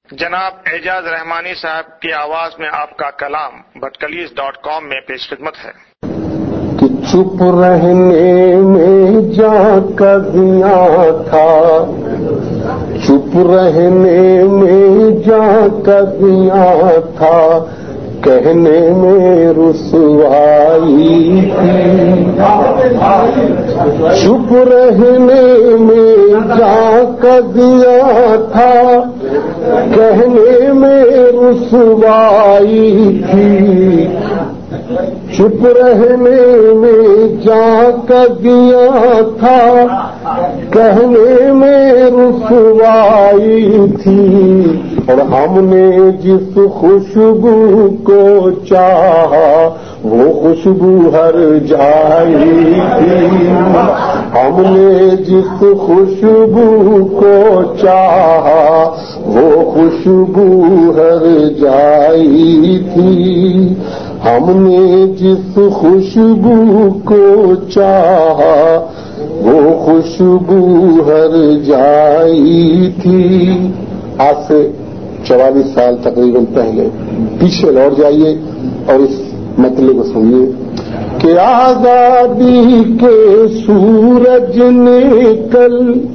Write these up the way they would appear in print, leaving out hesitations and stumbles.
جناب اعجاز رحمانی صاحب کی آواز میں آپ کا کلام بتکلیز.com میں پیش خدمت ہے کہ چپ رہنے میں جا کبھیاں تھا، چپ رہنے میں جا کبھیاں تھا، کہنے میں رسوائی تھی، چپ رہنے میں جا کبھیاں تھا، کہنے میں رسوائی تھی، چپ رہنے میں جا کر دیا تھا، کہنے میں رسوائی تھی، اور ہم نے جس خوشبو کو چاہا وہ خوشبو ہر جائی تھی، ہم نے جس خوشبو کو چاہا وہ خوشبو ہر جائی تھی، ہم نے جس خوشبو کو چاہا وہ خوشبو ہر جائی تھی۔ آج سے 44 سال تقریباً پہلے پیچھے لوٹ جائیے اور اس مطلب کو سنیے کہ آزادی کے سورج نے کل،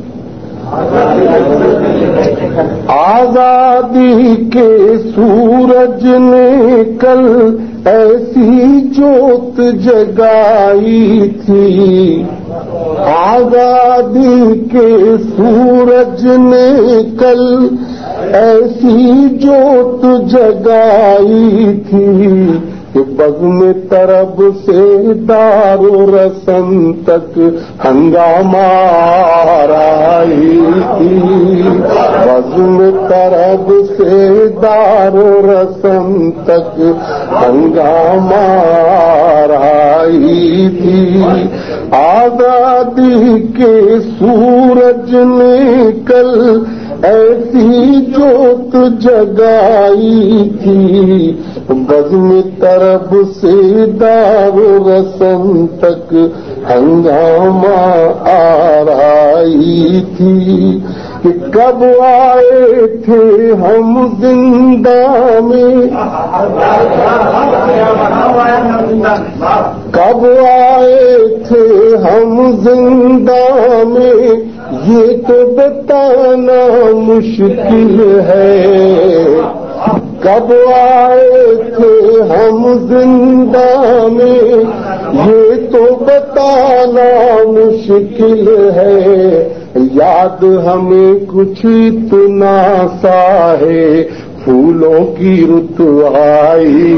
آزادی کے سورج نے کل ایسی جوت جگائی تھی، آزادی کے سورج نے کل ایسی جوت جگائی تھی کہ بزم طرب سے دار و رسم تک ہنگامہ آرائی تھی، بزم طرب سے دار و رسم تک ہنگامہ آرائی تھی، آزادی کے سورج نے کل ایسی جوت جگائی تھی، بزم طرب سے دار و رسم تک ہنگامہ آرائی تھی، کہ کب آئے تھے ہم زندہ میں، کب آئے تھے ہم زندہ میں یہ تو بتانا مشکل ہے، کب آئے تھے ہم زندہ میں یہ تو بتانا مشکل ہے، یاد ہمیں کچھ اتنا سا ہے پھولوں کی رت آئی،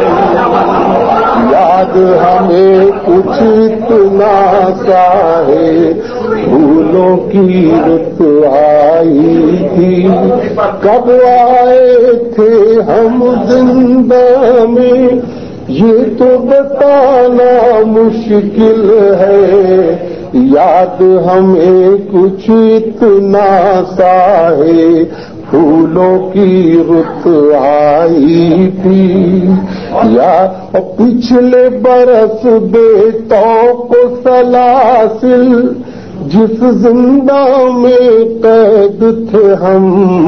یاد ہمیں کچھ اتنا سا ہے پھولوں کی رت آئی تھی، کب آئے تھے ہم زندہ میں یہ تو بتانا مشکل ہے، یاد ہمیں کچھ اتنا سا ہے پھولوں کی رت آئی تھی، یا پچھلے برس بے توق سلاسل جس زندہ میں قید تھے ہم،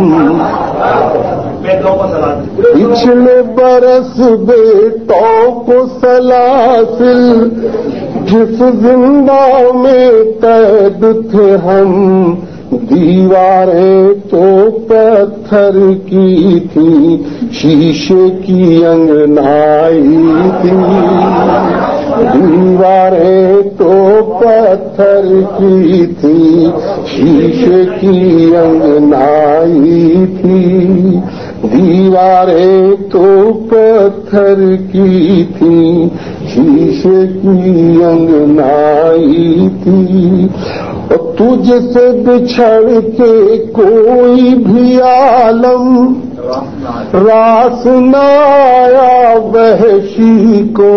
پچھلے برس بے توق سلاسل جس زندہ میں قید تھے ہم، دیواریں تو پتھر کی تھی شیشے کی انگنائی تھی، دیواریں تو پتھر کی تھی شیشے کی انگنائی تھی، دیواریں تو پتھر کی تھی شیشے کی انگنائی تھی، اور تجھ سے بچھڑ کے کوئی بھی عالم راس نہ آیا وحشی کو،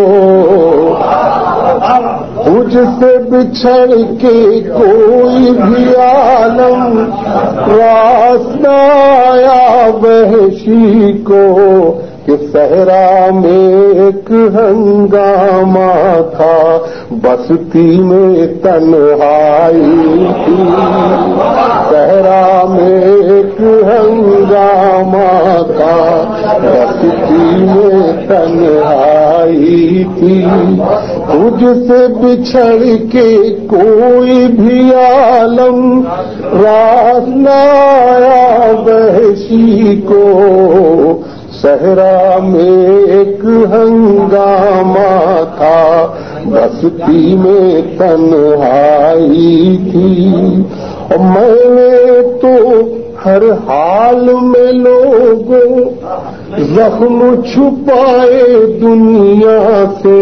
تجھ سے بچھڑ کے کوئی بھی عالم راس نہ آیا وحشی کو، کہ صحرا میں ایک ہنگامہ تھا، بستی میں تنہائی تھی، صحرا میں ایک ہنگامہ تھا، بستی میں تنہائی تھی، تجھ سے بچھڑ کے کوئی بھی عالم راس نہ آیا وحشی کو، صحرا میں ایک ہنگامہ تھا، بستی میں تنہائی تھی، اور میں نے تو ہر حال میں لوگوں زخم چھپائے دنیا سے،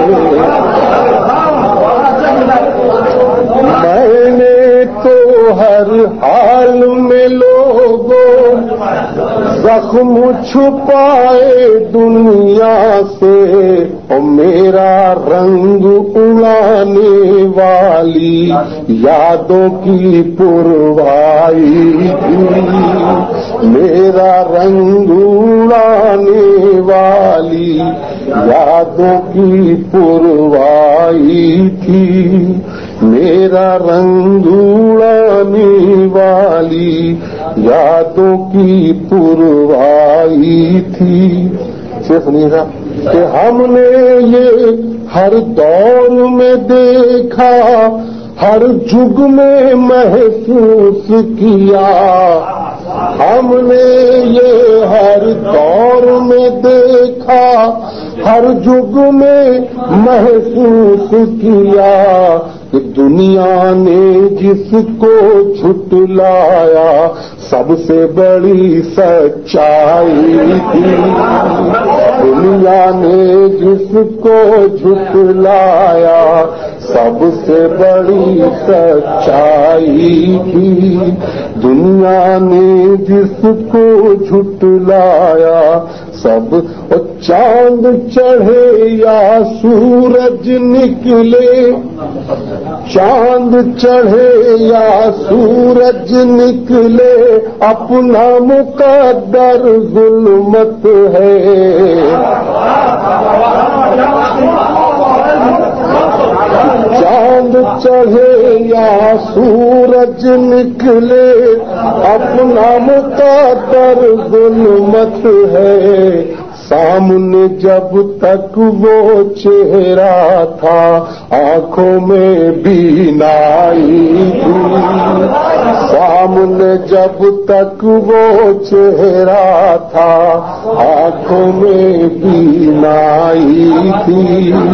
میں نے تو ہر حال میں لوگوں زخم چھپائے دنیا سے، اور میرا رنگ اڑانے والی یادوں کی پروائی تھی، میرا رنگ اڑانے والی یادوں کی پروائی تھی، میرا رنگ اڑانے والی یادوں کی پروائی تھی۔ سنیے گا کہ ہم نے یہ ہر دور میں دیکھا، ہر جگ میں محسوس کیا، ہم نے یہ ہر دور میں دیکھا، ہر جگ میں محسوس کیا، کہ دنیا نے جس کو جھٹلایا سب سے بڑی سچائی تھی، دنیا نے جس کو جھٹلایا سب سے بڑی سچائی تھی، دنیا نے جس کو جھٹلایا سب، اور چاند چڑھے یا سورج نکلے، چاند چڑھے یا سورج نکلے، اپنا مقدر ظلمت ہے، چاند چڑھے یا سورج نکلے، اپنا مقدر ظلمت ہے، سامنے جب تک وہ چہرہ تھا آنکھوں میں بینائی تھی، سامنے جب تک وہ چہرہ تھا آنکھوں میں بینائی تھی،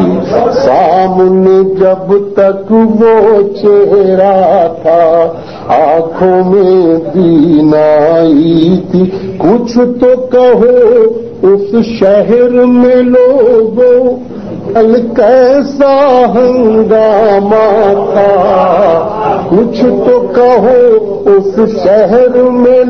سامنے جب تک وہ چہرہ تھا آنکھوں میں بینائی تھی، کچھ تو کہو اس شہر میں لوگوں کل کیسا ہنگامہ تھا، کچھ تو کہو اس شہر میں